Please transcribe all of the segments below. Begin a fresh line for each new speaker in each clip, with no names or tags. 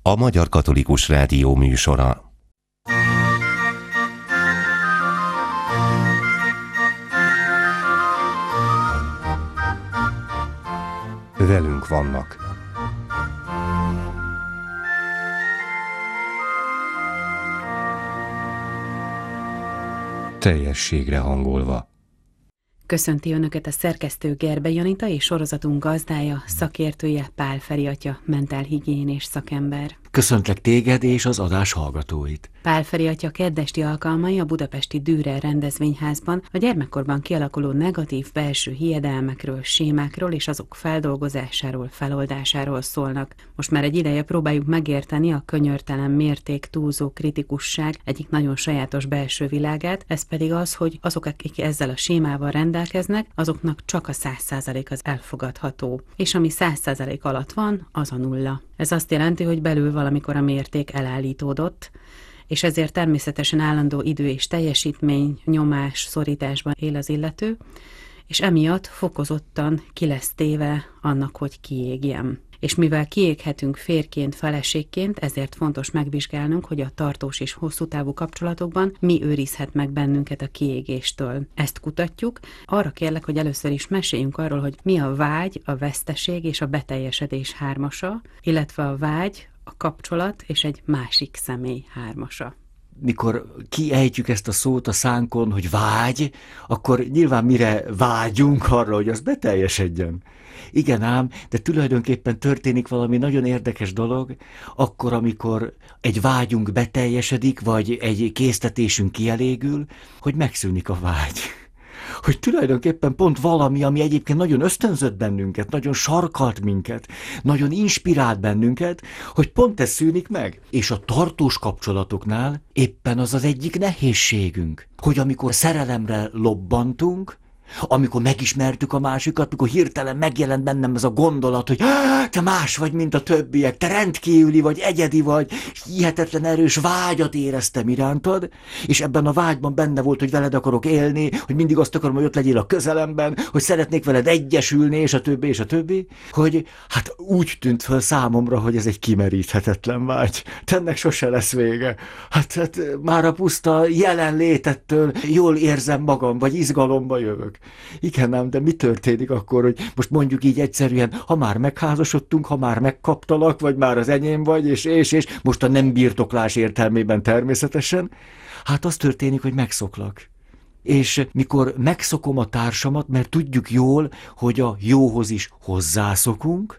a Magyar Katolikus Rádió műsora.
Velünk vannak. Teljességre hangolva.
Köszönti Önöket a szerkesztő Gerbe Janita és sorozatunk gazdája, szakértője Pál Feri atya, mentálhigiénés szakember.
Köszöntlek téged és az adás hallgatóit.
Pál Feri atya keddesti alkalmai a budapesti Dürer rendezvényházban a gyermekkorban kialakuló negatív belső hiedelmekről, sémákról és azok feldolgozásáról, feloldásáról szólnak. Most már egy ideje próbáljuk megérteni a könyörtelen mérték, túlzó kritikusság egyik nagyon sajátos belső világát, ez pedig az, hogy azok, akik ezzel a sémával rendelkeznek, azoknak csak a 100% az elfogadható, és ami 100% alatt van, az a nulla. Ez azt jelenti, hogy belül valamikor a mérték elállítódott, és ezért természetesen állandó idő és teljesítmény, nyomás, szorításban él az illető, és emiatt fokozottan ki lesz téve annak, hogy kiégjen. És mivel kiéghetünk férjként, feleségként, ezért fontos megvizsgálnunk, hogy a tartós és hosszú távú kapcsolatokban mi őrizhet meg bennünket a kiégéstől. Ezt kutatjuk. Arra kérlek, hogy először is meséljünk arról, hogy mi a vágy, a veszteség és a beteljesedés hármasa, illetve a vágy, a kapcsolat és egy másik személy hármasa.
Mikor kiejtjük ezt a szót a szánkon, hogy vágy, akkor nyilván mire vágyunk arra, hogy az beteljesedjen. Igen ám, de tulajdonképpen történik valami nagyon érdekes dolog, akkor, amikor egy vágyunk beteljesedik, vagy egy késztetésünk kielégül, hogy megszűnik a vágy. Hogy tulajdonképpen pont valami, ami egyébként nagyon ösztönzött bennünket, nagyon sarkalt minket, nagyon inspirált bennünket, hogy pont ez szűnik meg. És a tartós kapcsolatoknál éppen az az egyik nehézségünk, hogy amikor szerelemre lobbantunk, amikor megismertük a másikat, amikor hirtelen megjelent bennem ez a gondolat, hogy te más vagy, mint a többiek, te rendkívüli vagy, egyedi vagy, és hihetetlen erős vágyat éreztem irántad, és ebben a vágyban benne volt, hogy veled akarok élni, hogy mindig azt akarom, hogy ott legyél a közelemben, hogy szeretnék veled egyesülni, és a többi, hogy hát úgy tűnt föl számomra, hogy ez egy kimeríthetetlen vágy. Ennek sose lesz vége. Hát már a puszta jelenlétettől jól érzem magam, vagy izgalomba jövök. Igen ám, de mi történik akkor, hogy most mondjuk így egyszerűen, ha már megházasodtunk, ha már megkaptalak, vagy már az enyém vagy, és most a nem birtoklás értelmében természetesen, hát az történik, hogy megszoklak. És mikor megszokom a társamat, mert tudjuk jól, hogy a jóhoz is hozzászokom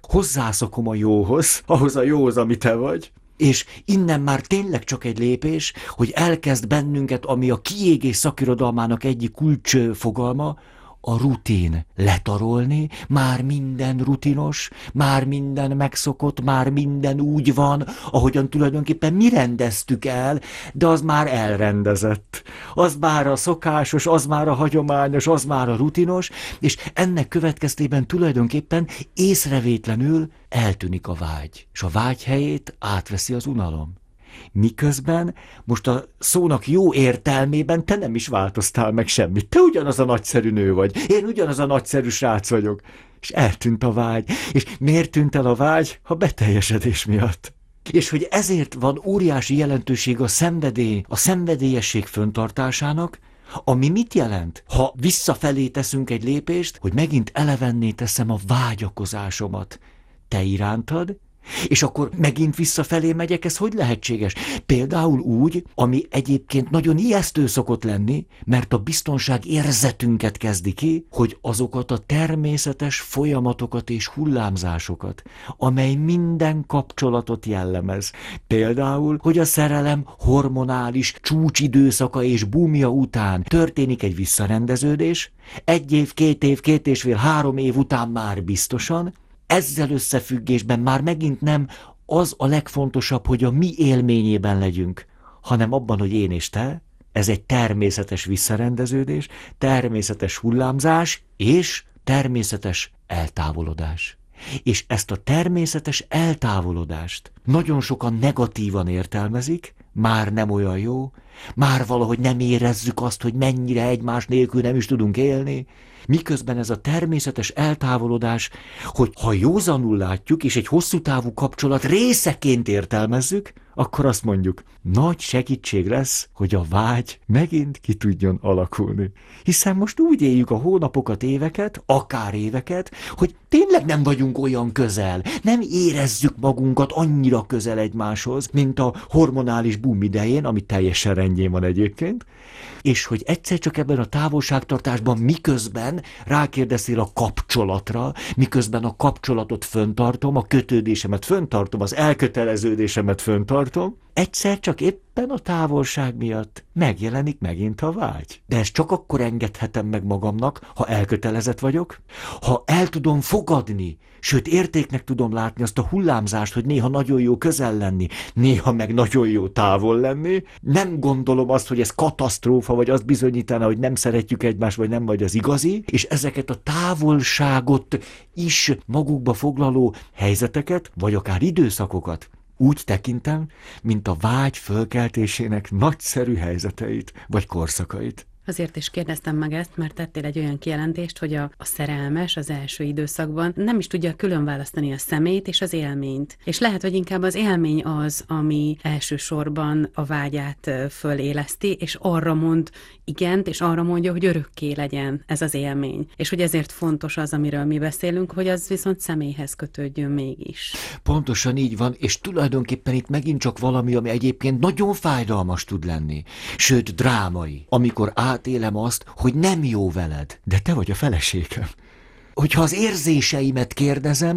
a jóhoz, ahhoz a jóhoz, ami te vagy, és innen már tényleg csak egy lépés, hogy elkezd bennünket, ami a kiégés szakirodalmának egyik kulcsfogalma, a rutin letarolni, már minden rutinos, már minden megszokott, már minden úgy van, ahogyan tulajdonképpen mi rendeztük el, de az már elrendezett. Az már a szokásos, az már a hagyományos, az már a rutinos, és ennek következtében tulajdonképpen észrevétlenül eltűnik a vágy, és a vágy helyét átveszi az unalom. Miközben most a szónak jó értelmében te nem is változtál meg semmit. Te ugyanaz a nagyszerű nő vagy, én ugyanaz a nagyszerű srác vagyok. És eltűnt a vágy. És miért tűnt el a vágy? A beteljesedés miatt. És hogy ezért van óriási jelentőség a szenvedély, a szenvedélyesség föntartásának, ami mit jelent? Ha visszafelé teszünk egy lépést, hogy megint elevenné teszem a vágyakozásomat te irántad, és akkor megint visszafelé megyek, ez hogy lehetséges? Például úgy, ami egyébként nagyon ijesztő szokott lenni, mert a biztonság érzetünket kezdi ki, hogy azokat a természetes folyamatokat és hullámzásokat, amely minden kapcsolatot jellemez. Például, hogy a szerelem hormonális csúcsidőszaka és búmja után történik egy visszarendeződés, 1 év, 2 év, 2,5, 3 év után már biztosan, ezzel összefüggésben már megint nem az a legfontosabb, hogy a mi élményében legyünk, hanem abban, hogy én és te, ez egy természetes visszarendeződés, természetes hullámzás és természetes eltávolodás. És ezt a természetes eltávolodást nagyon sokan negatívan értelmezik, már nem olyan jó, már valahogy nem érezzük azt, hogy mennyire egymás nélkül nem is tudunk élni, miközben ez a természetes eltávolodás, hogy ha józanul látjuk, és egy hosszú távú kapcsolat részeként értelmezzük, akkor azt mondjuk, nagy segítség lesz, hogy a vágy megint ki tudjon alakulni. Hiszen most úgy éljük a hónapokat, éveket, akár éveket, hogy tényleg nem vagyunk olyan közel, nem érezzük magunkat annyira közel egymáshoz, mint a hormonális boom idején, ami teljesen rendjén van egyébként, és hogy egyszer csak ebben a távolságtartásban miközben rákérdeztél a kapcsolatra, miközben a kapcsolatot föntartom, a kötődésemet föntartom, az elköteleződésemet föntartom, egyszer csak éppen a távolság miatt megjelenik megint a vágy. De ezt csak akkor engedhetem meg magamnak, ha elkötelezett vagyok, ha el tudom fogadni, sőt értéknek tudom látni azt a hullámzást, hogy néha nagyon jó közel lenni, néha meg nagyon jó távol lenni. Nem gondolom azt, hogy ez katasztrófa, vagy azt bizonyítaná, hogy nem szeretjük egymást, vagy nem vagy az igazi, és ezeket a távolságot is magukba foglaló helyzeteket, vagy akár időszakokat úgy tekintem, mint a vágy fölkeltésének nagyszerű helyzeteit, vagy korszakait.
Azért is kérdeztem meg ezt, mert tettél egy olyan kijelentést, hogy a szerelmes az első időszakban nem is tudja külön választani a szemét és az élményt. És lehet, hogy inkább az élmény az, ami elsősorban a vágyát föléleszti, és arra mond igent, és arra mondja, hogy örökké legyen ez az élmény. És hogy ezért fontos az, amiről mi beszélünk, hogy az viszont személyhez kötődjön mégis.
Pontosan így van, és tulajdonképpen itt megint csak valami, ami egyébként nagyon fájdalmas tud lenni, sőt drámai, amikor átélem azt, hogy nem jó veled, de te vagy a feleségem. Hogyha az érzéseimet kérdezem,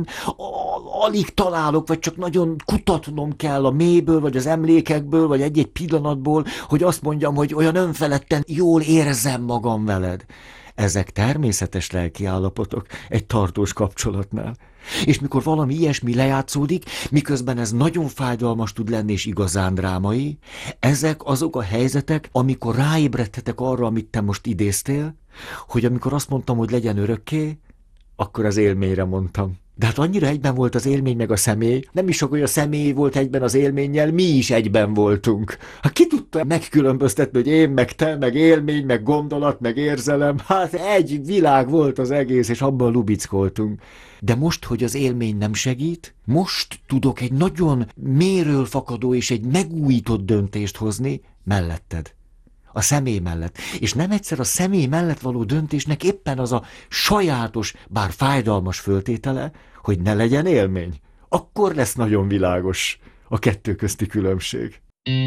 alig találok, vagy csak nagyon kutatnom kell a mélyből, vagy az emlékekből, vagy egy-egy pillanatból, hogy azt mondjam, hogy olyan önfeledten jól érzem magam veled. Ezek természetes lelkiállapotok egy tartós kapcsolatnál. És mikor valami ilyesmi lejátszódik, miközben ez nagyon fájdalmas tud lenni és igazán drámai, ezek azok a helyzetek, amikor ráébredhetek arra, amit te most idéztél, hogy amikor azt mondtam, hogy legyen örökké, akkor az élményre mondtam. De hát annyira egyben volt az élmény meg a személy, nem is csak, hogy a személy volt egyben az élménnyel, mi is egyben voltunk. Hát ki tudta megkülönböztetni, hogy én, meg te, meg élmény, meg gondolat, meg érzelem, hát egy világ volt az egész, és abban lubickoltunk. De most, hogy az élmény nem segít, most tudok egy nagyon mélyről fakadó és egy megújított döntést hozni melletted. A személy mellett. És nem egyszer a személy mellett való döntésnek éppen az a sajátos, bár fájdalmas föltétele, hogy ne legyen élmény. Akkor lesz nagyon világos a kettő közti különbség.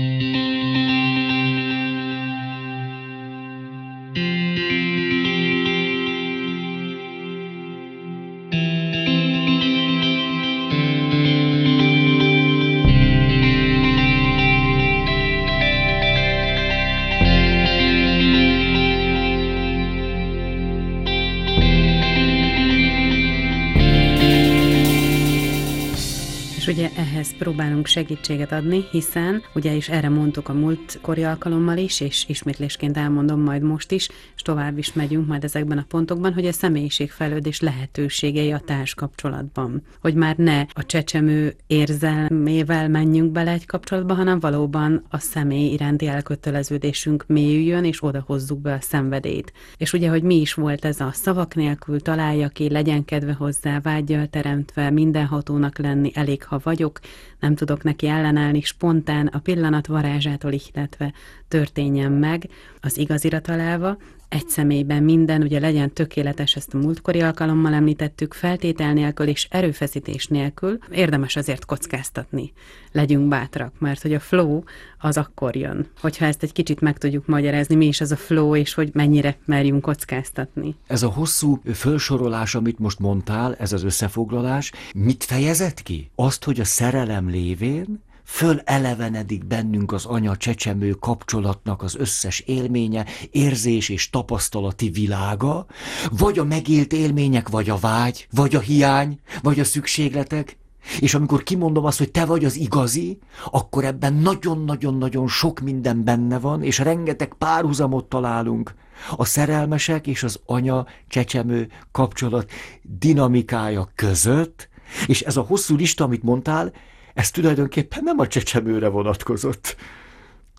Ugye ehhez próbálunk segítséget adni, hiszen ugye is erre mondtuk a múltkori alkalommal is, és ismétlésként elmondom majd most is, és tovább is megyünk majd ezekben a pontokban, hogy a személyiségfejlődés lehetőségei a társkapcsolatban. Hogy már ne a csecsemő érzelmével menjünk bele egy kapcsolatba, hanem valóban a személy iránti elköteleződésünk mélyüljön, és oda hozzuk be a szenvedélyt. És ugye, hogy mi is volt ez a szavak nélkül találja ki, legyen kedve hozzá, vággyal teremtve, mindenhatónak lenni, elég ha vagyok, nem tudok neki ellenállni, spontán, a pillanat varázsától ihletve történjen meg, az igazira találva, egy személyben minden, ugye legyen tökéletes, ezt a múltkori alkalommal említettük, feltétel nélkül és erőfeszítés nélkül, érdemes azért kockáztatni. Legyünk bátrak, mert hogy a flow az akkor jön. Hogyha ezt egy kicsit meg tudjuk magyarázni, mi is az a flow, és hogy mennyire merjünk kockáztatni.
Ez a hosszú felsorolás, amit most mondtál, ez az összefoglalás, mit fejezett ki? Azt, hogy a szerelem lévén fölelevenedik bennünk az anya-csecsemő kapcsolatnak az összes élménye, érzés és tapasztalati világa, vagy a megélt élmények, vagy a vágy, vagy a hiány, vagy a szükségletek, és amikor kimondom azt, hogy te vagy az igazi, akkor ebben nagyon-nagyon-nagyon sok minden benne van, és rengeteg párhuzamot találunk a szerelmesek és az anya-csecsemő kapcsolat dinamikája között, és ez a hosszú lista, amit mondtál, ez tulajdonképpen nem a csecsemőre vonatkozott.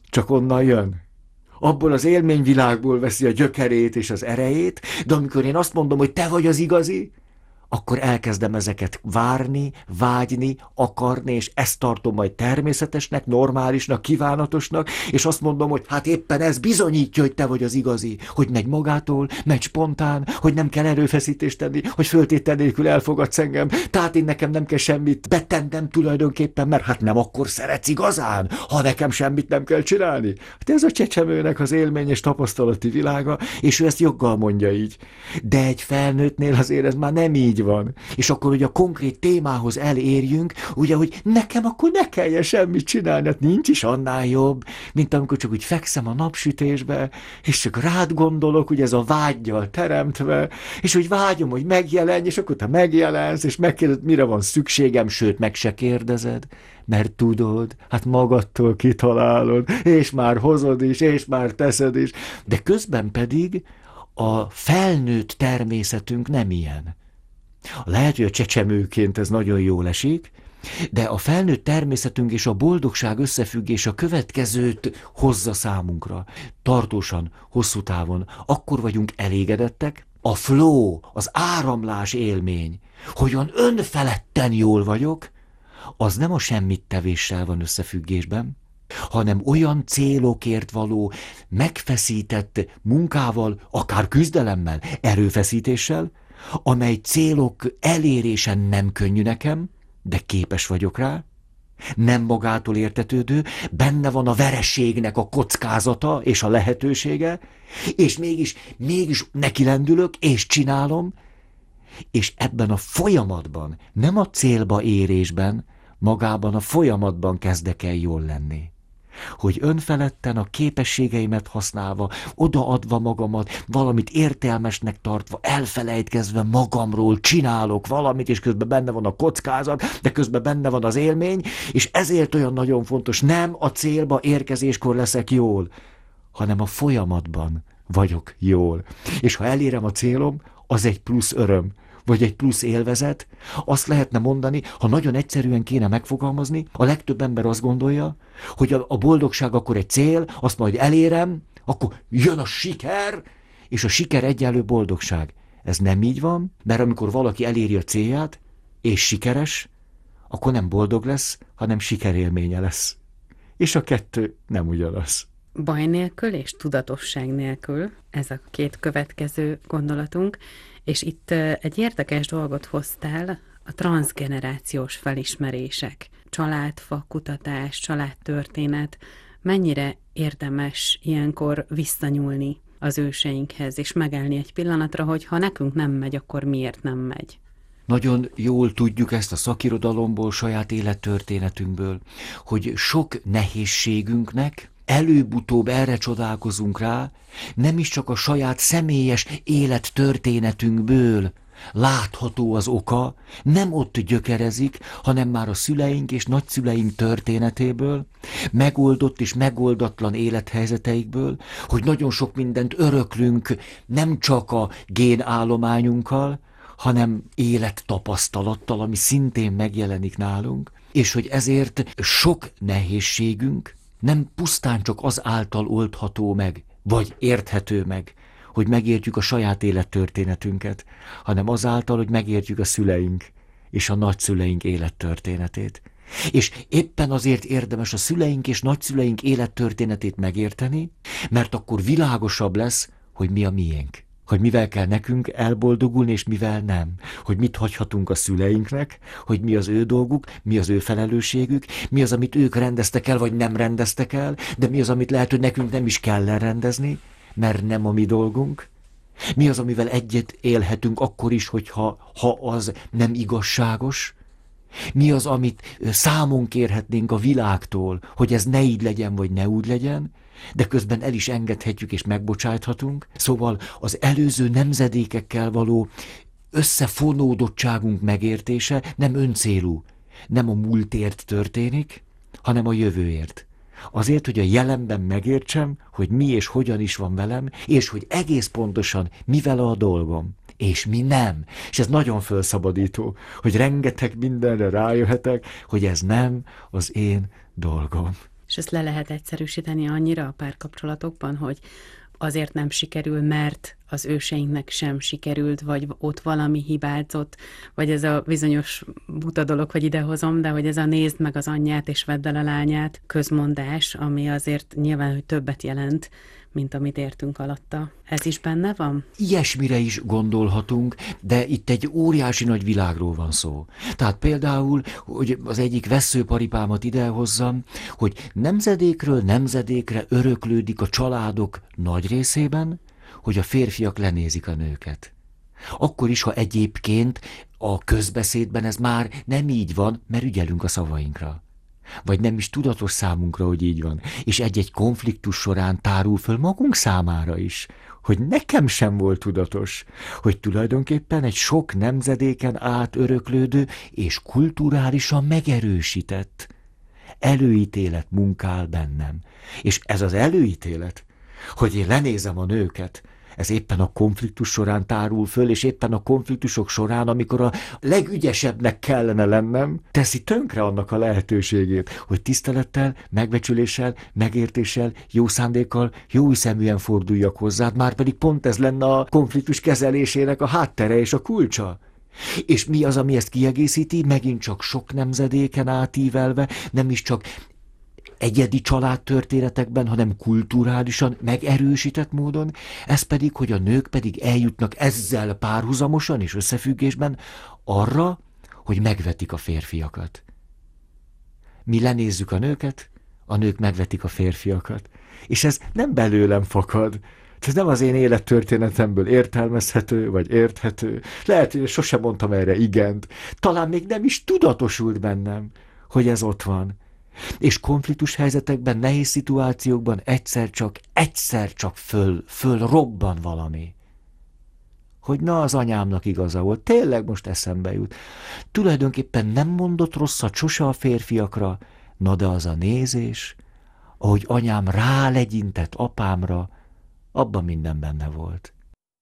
csak onnan jön. Abból az élményvilágból veszi a gyökerét és az erejét, de amikor én azt mondom, hogy te vagy az igazi, akkor elkezdem ezeket várni, vágyni, akarni, és ezt tartom majd természetesnek, normálisnak, kívánatosnak, és azt mondom, hogy hát éppen ez bizonyítja, hogy te vagy az igazi, hogy megy magától, megy spontán, hogy nem kell erőfeszítést tenni, hogy föltétel nélkül elfogadsz engem, tehát én nekem nem kell semmit betennem tulajdonképpen, mert hát nem akkor szeretsz igazán, ha nekem semmit nem kell csinálni. Hát ez a csecsemőnek az élmény és tapasztalati világa, és ő ezt joggal mondja így. De egy felnőttnél azért ez már nem így van. És akkor, hogy a konkrét témához elérjünk, ugye, hogy nekem akkor ne kelljen semmit csinálni, hát nincs is annál jobb, mint amikor csak úgy fekszem a napsütésbe, és csak rád gondolok, ugye ez a vággyal teremtve, és hogy vágyom, hogy megjelenj, és akkor te megjelensz, és megkérdezed, mire van szükségem, sőt, meg se kérdezed, mert tudod, hát magadtól kitalálod, és már hozod is, és már teszed is, de közben pedig a felnőtt természetünk nem ilyen. Lehet, hogy a csecsemőként ez nagyon jól esik, de a felnőtt természetünk és a boldogság összefüggés a következőt hozza számunkra. Tartósan, hosszú távon, akkor vagyunk elégedettek, a flow, az áramlás élmény, hogyan önfeledten jól vagyok, az nem a semmit tevéssel van összefüggésben, hanem olyan célokért való megfeszített munkával, akár küzdelemmel, erőfeszítéssel, amely célok elérése nem könnyű nekem, de képes vagyok rá, nem magától értetődő, benne van a vereségnek a kockázata és a lehetősége, és mégis nekilendülök, és csinálom, és ebben a folyamatban, nem a célba érésben, magában a folyamatban kezdek el jól lenni. Hogy önfeledten a képességeimet használva, odaadva magamat, valamit értelmesnek tartva, elfelejtkezve magamról csinálok valamit, és közben benne van a kockázat, de közben benne van az élmény, és ezért olyan nagyon fontos, nem a célba érkezéskor leszek jól, hanem a folyamatban vagyok jól. És ha elérem a célom, az egy plusz öröm, vagy egy plusz élvezet, azt lehetne mondani, ha nagyon egyszerűen kéne megfogalmazni, a legtöbb ember azt gondolja, hogy a boldogság akkor egy cél, azt majd elérem, akkor jön a siker, és a siker egyenlő boldogság. Ez nem így van, mert amikor valaki eléri a célját, és sikeres, akkor nem boldog lesz, hanem sikerélménye lesz. És a kettő nem ugyanaz.
Baj nélkül és tudatosság nélkül, ez a két következő gondolatunk, és itt egy érdekes dolgot hoztál, a transzgenerációs felismerések, családfa kutatás, családtörténet, mennyire érdemes ilyenkor visszanyúlni az őseinkhez, és megállni egy pillanatra, hogy ha nekünk nem megy, akkor miért nem megy.
Nagyon jól tudjuk ezt a szakirodalomból, saját élettörténetünkből, hogy sok nehézségünknek előbb-utóbb erre csodálkozunk rá, nem is csak a saját személyes élettörténetünkből látható az oka, nem ott gyökerezik, hanem már a szüleink és nagyszüleink történetéből, megoldott és megoldatlan élethelyzeteikből, hogy nagyon sok mindent öröklünk nem csak a génállományunkkal, hanem élettapasztalattal, ami szintén megjelenik nálunk, és hogy ezért sok nehézségünk nem pusztán csak az által oldható meg, vagy érthető meg, hogy megértjük a saját élettörténetünket, hanem azáltal, hogy megértjük a szüleink és a nagyszüleink élettörténetét. És éppen azért érdemes a szüleink és nagyszüleink élettörténetét megérteni, mert akkor világosabb lesz, hogy mi a miénk. Hogy mivel kell nekünk elboldogulni, és mivel nem. Hogy mit hagyhatunk a szüleinknek, hogy mi az ő dolguk, mi az ő felelősségük, mi az, amit ők rendeztek el, vagy nem rendeztek el, de mi az, amit lehet, hogy nekünk nem is kell elrendezni, mert nem a mi dolgunk. Mi az, amivel egyet élhetünk akkor is, ha az nem igazságos. Mi az, amit számon kérhetnénk a világtól, hogy ez ne így legyen, vagy ne úgy legyen, de közben el is engedhetjük és megbocsájthatunk. Szóval az előző nemzedékekkel való összefonódottságunk megértése nem öncélú, nem a múltért történik, hanem a jövőért. Azért, hogy a jelenben megértsem, hogy mi és hogyan is van velem, és hogy egész pontosan mi vele a dolgom, és mi nem. És ez nagyon felszabadító, hogy rengeteg mindenre rájöhetek, hogy ez nem az én dolgom.
És ezt le lehet egyszerűsíteni annyira a párkapcsolatokban, hogy azért nem sikerül, mert az őseinknek sem sikerült, vagy ott valami hibázott, vagy ez a bizonyos buta dolog, hogy idehozom, de hogy ez a nézd meg az anyját és vedd el a lányát közmondás, ami azért nyilván, hogy többet jelent, mint amit értünk alatta. Ez is benne van?
Ilyesmire is gondolhatunk, de itt egy óriási nagy világról van szó. Tehát például, hogy az egyik vesszőparipámat idehozzam, hogy nemzedékről nemzedékre öröklődik a családok nagy részében, hogy a férfiak lenézik a nőket. Akkor is, ha egyébként a közbeszédben ez már nem így van, mert ügyelünk a szavainkra. Vagy nem is tudatos számunkra, hogy így van. És egy-egy konfliktus során tárul föl magunk számára is, hogy nekem sem volt tudatos, hogy tulajdonképpen egy sok nemzedéken át öröklődő és kulturálisan megerősített előítélet munkál bennem. És ez az előítélet, hogy én lenézem a nőket, ez éppen a konfliktus során tárul föl, és éppen a konfliktusok során, amikor a legügyesebbnek kellene lennem, teszi tönkre annak a lehetőségét, hogy tisztelettel, megbecsüléssel, megértéssel, jó szándékkal, jó hiszeműen forduljak hozzád, már pedig pont ez lenne a konfliktus kezelésének a háttere és a kulcsa. És mi az, ami ezt kiegészíti? Megint csak sok nemzedéken átívelve, nem is csak egyedi családtörténetekben, hanem kulturálisan megerősített módon, ez pedig, hogy a nők pedig eljutnak ezzel párhuzamosan és összefüggésben arra, hogy megvetik a férfiakat. Mi lenézzük a nők megvetik a férfiakat. És ez nem belőlem fakad. Ez nem az én élettörténetemből értelmezhető, vagy érthető. Lehet, hogy sosem mondtam erre igent. Talán még nem is tudatosult bennem, hogy ez ott van. És konfliktus helyzetekben, nehéz szituációkban egyszer csak fölrobban valami. Hogy na, az anyámnak igaza volt, tényleg most eszembe jut. Tulajdonképpen nem mondott rosszat sose a férfiakra, na de az a nézés, ahogy anyám rálegyintett apámra, abban minden benne volt.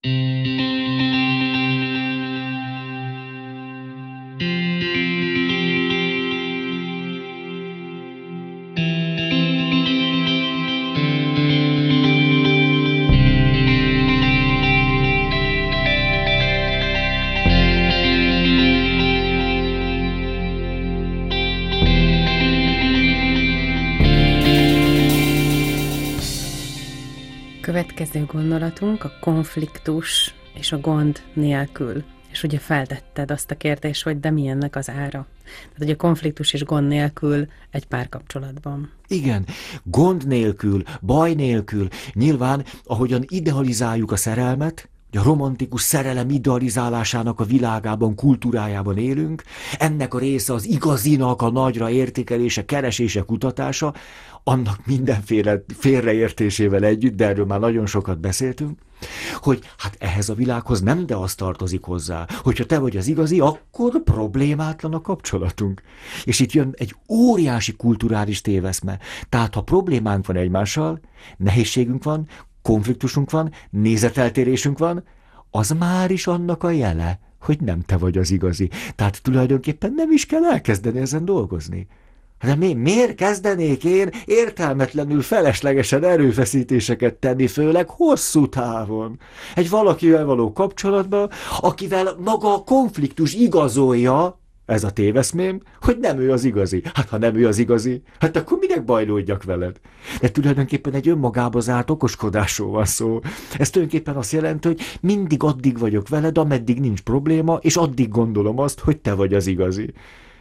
Következő gondolatunk a konfliktus és a gond nélkül. És ugye feltetted azt a kérdést, hogy de mi ennek az ára? Tehát, hogy a konfliktus és gond nélkül egy párkapcsolatban.
Igen, gond nélkül, baj nélkül, nyilván, ahogyan idealizáljuk a szerelmet, a romantikus szerelem idealizálásának a világában, kultúrájában élünk, ennek a része az igazinak a nagyra értékelése, keresése, kutatása, annak mindenféle félreértésével együtt, de erről már nagyon sokat beszéltünk, hogy hát ehhez a világhoz nem, de az tartozik hozzá, hogyha te vagy az igazi, akkor problémátlan a kapcsolatunk. És itt jön egy óriási kulturális téveszme. Tehát ha problémánk van egymással, nehézségünk van, konfliktusunk van, nézeteltérésünk van, az már is annak a jele, hogy nem te vagy az igazi. Tehát tulajdonképpen nem is kell elkezdeni ezen dolgozni. De miért kezdenék én értelmetlenül, feleslegesen erőfeszítéseket tenni, főleg hosszú távon? Egy valakivel való kapcsolatban, akivel maga a konfliktus igazolja, ez a téveszmém, hogy nem ő az igazi. Hát ha nem ő az igazi, hát akkor minek bajlódjak veled? De tulajdonképpen egy önmagába zárt okoskodásról van szó. Ez tulajdonképpen azt jelenti, hogy mindig addig vagyok veled, ameddig nincs probléma, és addig gondolom azt, hogy te vagy az igazi.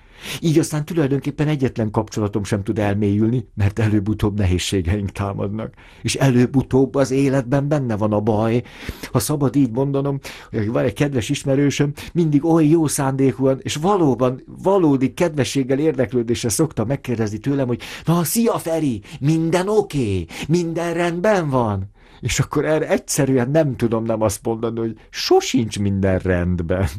Így aztán tulajdonképpen egyetlen kapcsolatom sem tud elmélyülni, mert előbb-utóbb nehézségeink támadnak. És előbb-utóbb az életben benne van a baj. Ha szabad így mondanom, hogy van egy kedves ismerősöm, mindig olyan jó szándékúan, és valóban, valódi kedvességgel, érdeklődéssel szokta megkérdezni tőlem, hogy na, szia Feri, minden oké? Minden rendben van? És akkor erre egyszerűen nem tudom nem azt mondani, hogy sosincs minden rendben.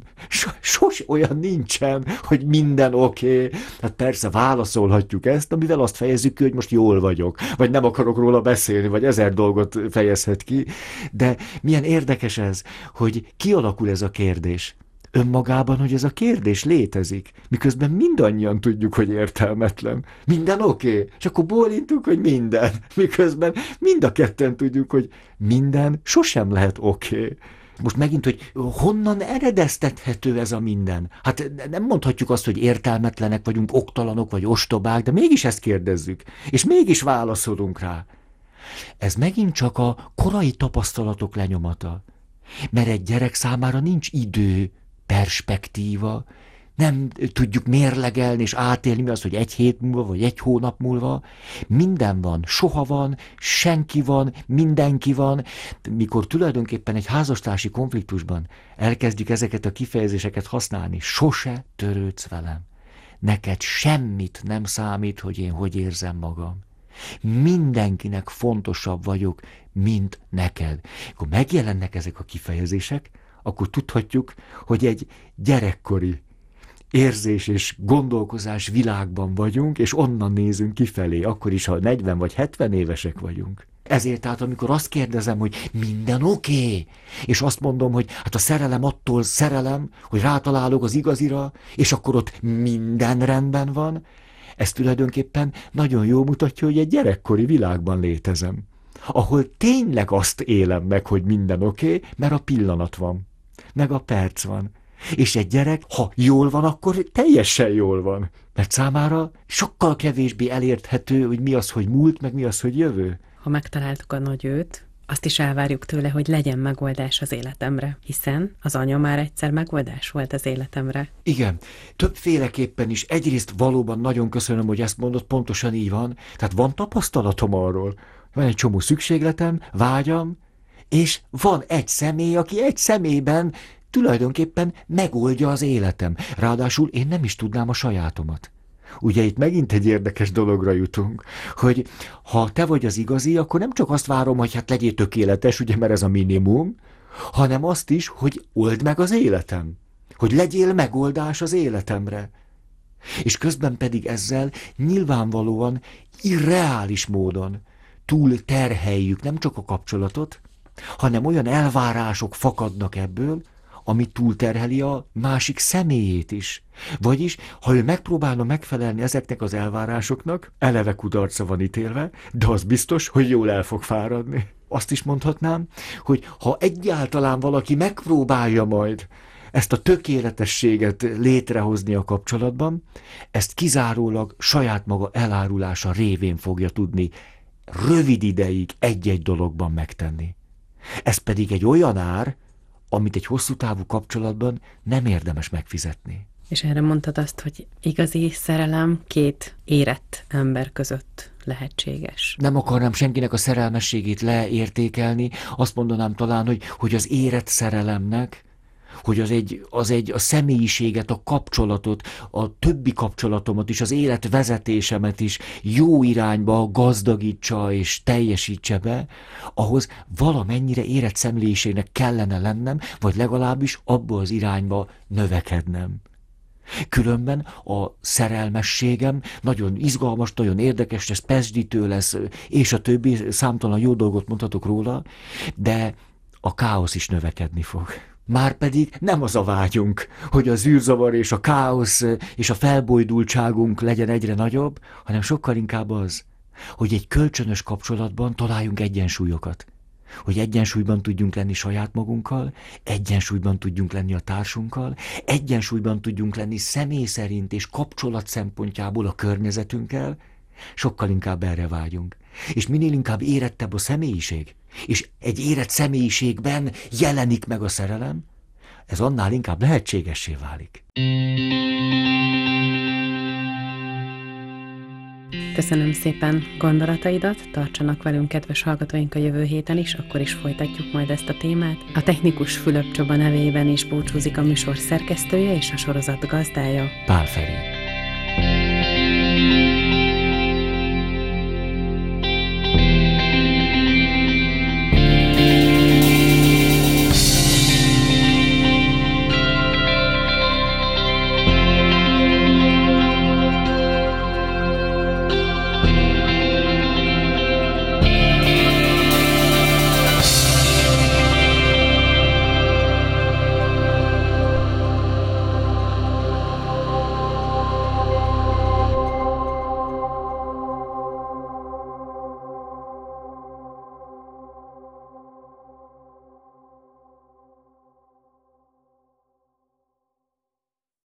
Sos olyan nincsen, hogy minden oké. Hát persze válaszolhatjuk ezt, amivel azt fejezzük ki, hogy most jól vagyok, vagy nem akarok róla beszélni, vagy 1000 dolgot fejezhet ki. De milyen érdekes ez, hogy kialakul ez a kérdés, önmagában, hogy ez a kérdés létezik, miközben mindannyian tudjuk, hogy értelmetlen. Minden oké, és akkor bólintunk, hogy minden, miközben mind a ketten tudjuk, hogy minden sosem lehet oké. Most megint, hogy honnan eredeztethető ez a minden? Hát nem mondhatjuk azt, hogy értelmetlenek vagyunk, oktalanok vagy ostobák, de mégis ezt kérdezzük, és mégis válaszolunk rá. Ez megint csak a korai tapasztalatok lenyomata. Mert egy gyerek számára nincs idő, perspektíva, nem tudjuk mérlegelni és átélni mi az, hogy 1 hét múlva, vagy 1 hónap múlva. Minden van, soha van, senki van, mindenki van. Mikor tulajdonképpen egy házastársi konfliktusban elkezdjük ezeket a kifejezéseket használni, sose törődsz velem. Neked semmit nem számít, hogy én hogy érzem magam. Mindenkinek fontosabb vagyok, mint neked. Akkor megjelennek ezek a kifejezések, akkor tudhatjuk, hogy egy gyerekkori érzés és gondolkozás világban vagyunk, és onnan nézünk kifelé, akkor is, ha 40 vagy 70 évesek vagyunk. Ezért tehát, amikor azt kérdezem, hogy minden oké, és azt mondom, hogy hát a szerelem attól szerelem, hogy rátalálok az igazira, és akkor ott minden rendben van, ez tulajdonképpen nagyon jól mutatja, hogy egy gyerekkori világban létezem, ahol tényleg azt élem meg, hogy minden oké, mert a pillanat van, meg a perc van. És egy gyerek, ha jól van, akkor teljesen jól van. Mert számára sokkal kevésbé elérthető, hogy mi az, hogy múlt, meg mi az, hogy jövő.
Ha megtaláltuk a nagy őt, azt is elvárjuk tőle, hogy legyen megoldás az életemre, hiszen az anya már egyszer megoldás volt az életemre.
Igen, többféleképpen is. Egyrészt valóban nagyon köszönöm, hogy ezt mondod, pontosan így van. Tehát van tapasztalatom arról, van egy csomó szükségletem, vágyam, és van egy személy, aki egy személyben tulajdonképpen megoldja az életem. Ráadásul én nem is tudnám a sajátomat. Ugye itt megint egy érdekes dologra jutunk, hogy ha te vagy az igazi, akkor nem csak azt várom, hogy hát legyél tökéletes, ugye, mert ez a minimum, hanem azt is, hogy old meg az életem. Hogy legyél megoldás az életemre. És közben pedig ezzel nyilvánvalóan irreális módon túl terheljük nem csak a kapcsolatot, hanem olyan elvárások fakadnak ebből, ami túlterheli a másik személyét is. Vagyis, ha ő megpróbálna megfelelni ezeknek az elvárásoknak, eleve kudarcra van ítélve, de az biztos, hogy jól el fog fáradni. Azt is mondhatnám, hogy ha egyáltalán valaki megpróbálja majd ezt a tökéletességet létrehozni a kapcsolatban, ezt kizárólag saját maga elárulása révén fogja tudni rövid ideig egy-egy dologban megtenni. Ez pedig egy olyan ár, amit egy hosszú távú kapcsolatban nem érdemes megfizetni.
És erre mondtad azt, hogy igazi szerelem 2 érett ember között lehetséges.
Nem akarnám senkinek a szerelmességét leértékelni, azt mondanám talán, hogy az érett szerelemnek, hogy az egy a személyiséget, a kapcsolatot, a többi kapcsolatomat is, az életvezetésemet is jó irányba gazdagítsa és teljesítse be, ahhoz valamennyire érett személyiségnek kellene lennem, vagy legalábbis abba az irányba növekednem. Különben a szerelmességem nagyon izgalmas, nagyon érdekes, ez pesdítő lesz, és a többi, számtalan jó dolgot mondhatok róla, de a káosz is növekedni fog. Márpedig nem az a vágyunk, hogy az űrzavar és a káosz és a felbojdultságunk legyen egyre nagyobb, hanem sokkal inkább az, hogy egy kölcsönös kapcsolatban találjunk egyensúlyokat. Hogy egyensúlyban tudjunk lenni saját magunkkal, egyensúlyban tudjunk lenni a társunkkal, egyensúlyban tudjunk lenni személy szerint és kapcsolat szempontjából a környezetünkkel, sokkal inkább erre vágyunk. És minél inkább érettebb a személyiség, és egy érett személyiségben jelenik meg a szerelem, ez annál inkább lehetségessé válik.
Köszönöm szépen gondolataidat, tartsanak velünk, kedves hallgatóink, a jövő héten is, akkor is folytatjuk majd ezt a témát. A technikus Fülöp Csaba nevében is búcsúzik a műsor szerkesztője és a sorozat gazdája,
Pál Feri.